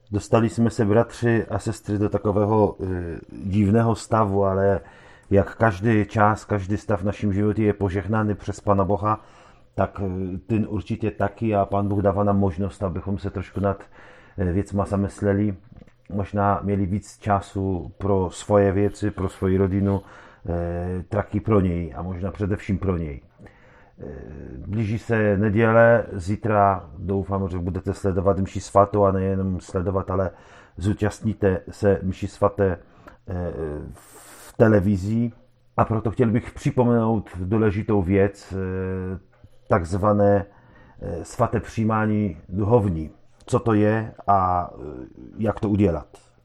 Dostali jsme se, bratři a sestry, do takového divného stavu, ale jak každý čas, každý stav v našem životě je požehnaný přes Pana Boha, tak ten určitě taky a Pán Bůh dává nám možnost, abychom se trošku nad věcma zamysleli. Možná měli víc času pro svoje věci, pro svoji rodinu, taky pro něj a možná především pro něj. Blíží se neděle, zítra doufám, že budete sledovat mši svatou a nejenom sledovat, ale zúčastníte se mši svaté v televizi a proto chtěl bych připomenout důležitou věc, takzvané svaté přijímání duchovní. Co to je a jak to udělat.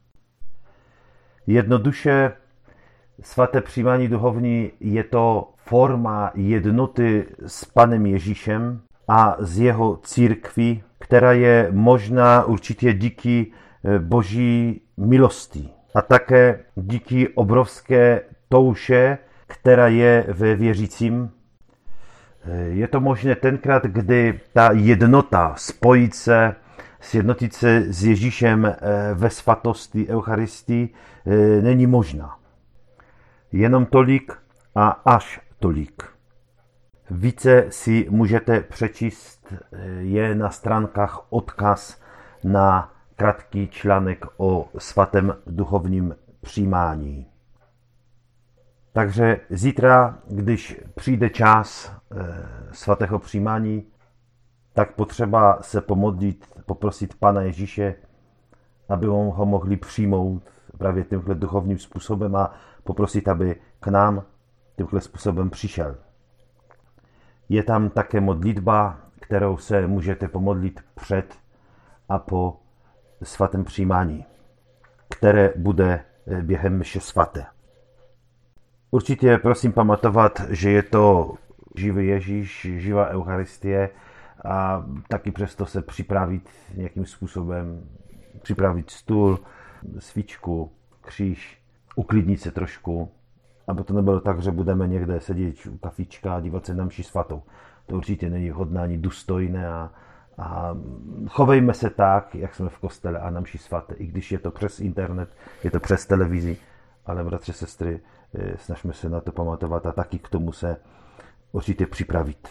Jednoduše svaté přijímání duchovní je to forma jednoty s Panem Ježíšem a z jeho církví, která je možná určitě díky Boží milosti a také díky obrovské touše, která je ve věřícím. Je to možné tenkrát, kdy ta jednota, spojit se, sjednotit se s Ježíšem ve svatosti Eucharistii není možná. Jenom tolik a až tolik. Více si můžete přečíst, je na stránkách odkaz na krátký článek o svatém duchovním přijímání. Takže zítra, když přijde čas svatého přijímání, tak potřeba se pomodlit, poprosit Pana Ježíše, aby ho mohli přijmout právě tímhle duchovním způsobem a poprosit, aby k nám tímhle způsobem přišel. Je tam také modlitba, kterou se můžete pomodlit před a po svatém přijímání, které bude během mše svaté. Určitě prosím pamatovat, že je to živý Ježíš, živá Eucharistie a taky přesto se připravit nějakým způsobem, připravit stůl, svíčku, kříž, uklidnit se trošku, aby to nebylo tak, že budeme někde sedět u kafička a dívat se na mši svatou. To určitě není vhodné ani důstojné a chovejme se tak, jak jsme v kostele a na mši svaté. I když je to přes internet, je to přes televizi, ale bratři, sestry, snažme se na to pamatovat a taky k tomu se určitě připravit.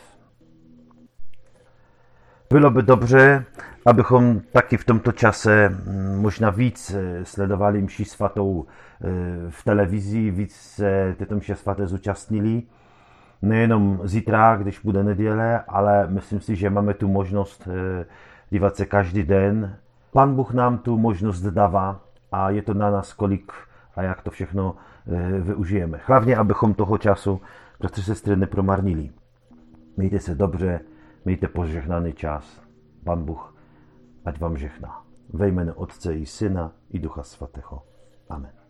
Bylo by dobře, abychom taky v tomto čase možná víc sledovali mši svatou v televizi, víc se této mše svaté zúčastnili. Nejenom zítra, když bude neděle, ale myslím si, že máme tu možnost dívat se každý den. Pan Bůh nám tu možnost dává a je to na nás, kolik a jak to všechno využijeme. Hlavně, abychom toho času, bratři, sestry, nepromarnili. Mějte se dobře, mějte požehnaný čas. Pan Bůh ať vám žehná. Ve jménu Otce i Syna i Ducha Svatého. Amen.